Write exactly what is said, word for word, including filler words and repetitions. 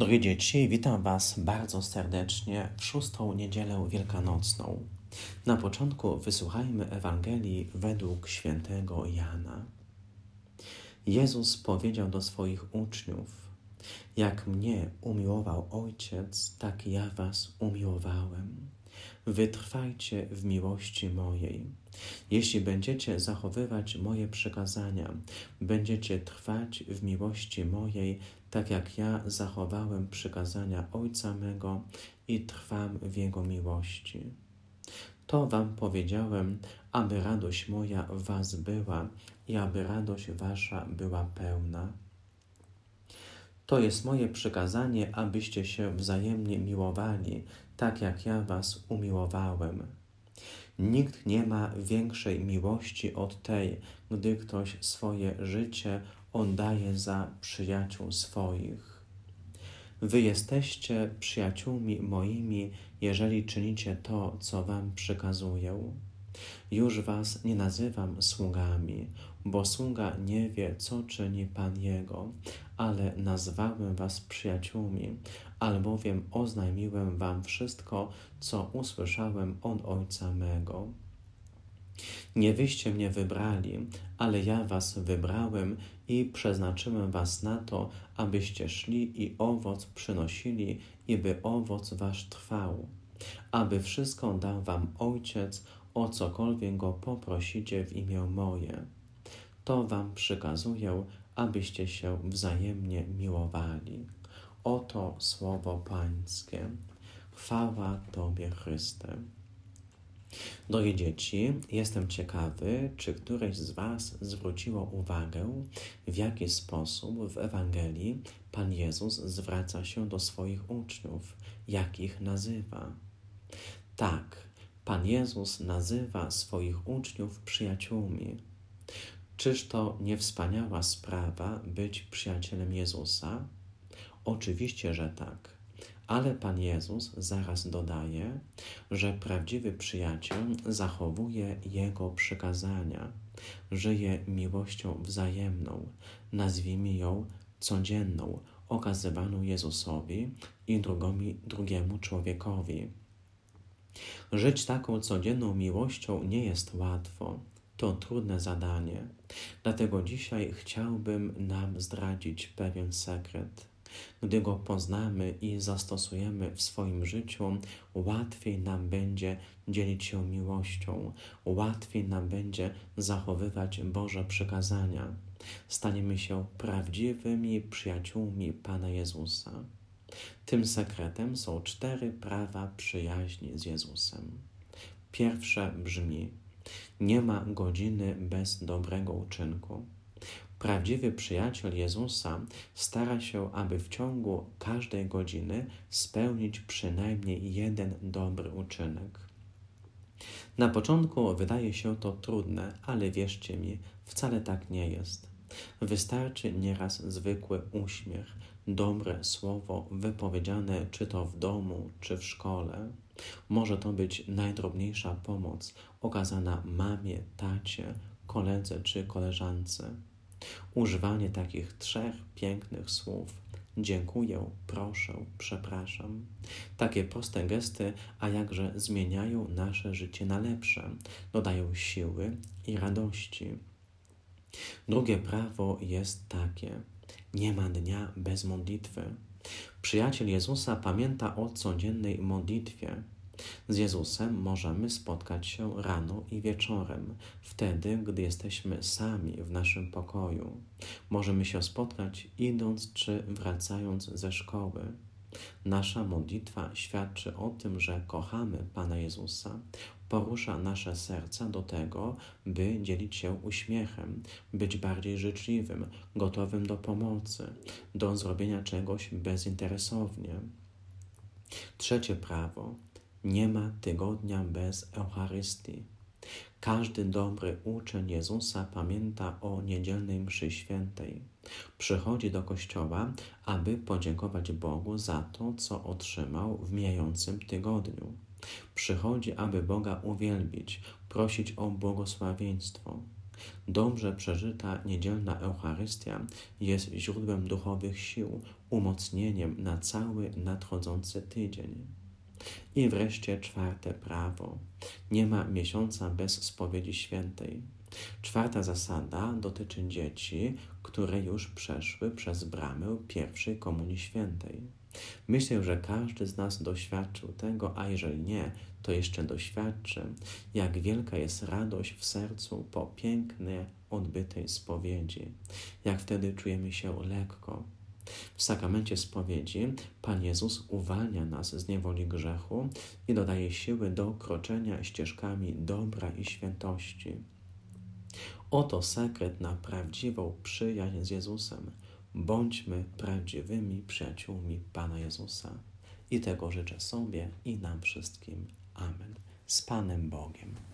Drogie dzieci, witam Was bardzo serdecznie w szóstą niedzielę wielkanocną. Na początku wysłuchajmy Ewangelii według świętego Jana. Jezus powiedział do swoich uczniów: jak mnie umiłował Ojciec, tak ja Was umiłowałem. Wytrwajcie w miłości mojej. Jeśli będziecie zachowywać moje przykazania, będziecie trwać w miłości mojej, tak jak ja zachowałem przykazania Ojca mego i trwam w Jego miłości. To wam powiedziałem, aby radość moja w was była i aby radość wasza była pełna. To jest moje przykazanie, abyście się wzajemnie miłowali, tak jak ja was umiłowałem. Nikt nie ma większej miłości od tej, gdy ktoś swoje życie oddaje za przyjaciół swoich. Wy jesteście przyjaciółmi moimi, jeżeli czynicie to, co wam przykazuję. Już was nie nazywam sługami, bo sługa nie wie, co czyni Pan jego, ale nazwałem was przyjaciółmi, albowiem oznajmiłem wam wszystko, co usłyszałem od Ojca mego. Nie wyście mnie wybrali, ale ja was wybrałem i przeznaczyłem was na to, abyście szli i owoc przynosili, i by owoc wasz trwał, aby wszystko dał wam Ojciec, o cokolwiek go poprosicie w imię moje. To wam przykazuję, abyście się wzajemnie miłowali. Oto słowo Pańskie. Chwała Tobie, Chryste. Drogie dzieci, jestem ciekawy, czy któreś z Was zwróciło uwagę, w jaki sposób w Ewangelii Pan Jezus zwraca się do swoich uczniów, jak ich nazywa. Tak, Pan Jezus nazywa swoich uczniów przyjaciółmi. Czyż to nie wspaniała sprawa być przyjacielem Jezusa? Oczywiście, że tak. Ale Pan Jezus zaraz dodaje, że prawdziwy przyjaciel zachowuje Jego przykazania, żyje miłością wzajemną, nazwijmy ją codzienną, okazywaną Jezusowi i drugomi, drugiemu człowiekowi. Żyć taką codzienną miłością nie jest łatwo. To trudne zadanie. Dlatego dzisiaj chciałbym nam zdradzić pewien sekret. Gdy go poznamy i zastosujemy w swoim życiu, łatwiej nam będzie dzielić się miłością, łatwiej nam będzie zachowywać Boże przykazania. Staniemy się prawdziwymi przyjaciółmi Pana Jezusa. Tym sekretem są cztery prawa przyjaźni z Jezusem. Pierwsze brzmi: nie ma godziny bez dobrego uczynku. Prawdziwy przyjaciel Jezusa stara się, aby w ciągu każdej godziny spełnić przynajmniej jeden dobry uczynek. Na początku wydaje się to trudne, ale wierzcie mi, wcale tak nie jest. Wystarczy nieraz zwykły uśmiech, dobre słowo wypowiedziane czy to w domu, czy w szkole. Może to być najdrobniejsza pomoc okazana mamie, tacie, koledze czy koleżance. Używanie takich trzech pięknych słów: dziękuję, proszę, przepraszam. Takie proste gesty, a jakże zmieniają nasze życie na lepsze, dodają siły i radości. Drugie prawo jest takie: nie ma dnia bez modlitwy. Przyjaciel Jezusa pamięta o codziennej modlitwie. Z Jezusem możemy spotkać się rano i wieczorem, wtedy, gdy jesteśmy sami w naszym pokoju. Możemy się spotkać idąc czy wracając ze szkoły. Nasza modlitwa świadczy o tym, że kochamy Pana Jezusa, porusza nasze serca do tego, by dzielić się uśmiechem, być bardziej życzliwym, gotowym do pomocy, do zrobienia czegoś bezinteresownie. Trzecie prawo. Nie ma tygodnia bez Eucharystii. Każdy dobry uczeń Jezusa pamięta o niedzielnej mszy świętej. Przychodzi do kościoła, aby podziękować Bogu za to, co otrzymał w mijającym tygodniu. Przychodzi, aby Boga uwielbić, prosić o błogosławieństwo. Dobrze przeżyta niedzielna Eucharystia jest źródłem duchowych sił, umocnieniem na cały nadchodzący tydzień. I wreszcie czwarte prawo. Nie ma miesiąca bez spowiedzi świętej. Czwarta zasada dotyczy dzieci, które już przeszły przez bramę pierwszej Komunii Świętej. Myślę, że każdy z nas doświadczył tego, a jeżeli nie, to jeszcze doświadczy, jak wielka jest radość w sercu po pięknie odbytej spowiedzi, jak wtedy czujemy się lekko. W sakramencie spowiedzi Pan Jezus uwalnia nas z niewoli grzechu i dodaje siły do kroczenia ścieżkami dobra i świętości. Oto sekret na prawdziwą przyjaźń z Jezusem. Bądźmy prawdziwymi przyjaciółmi Pana Jezusa. I tego życzę sobie i nam wszystkim. Amen. Z Panem Bogiem.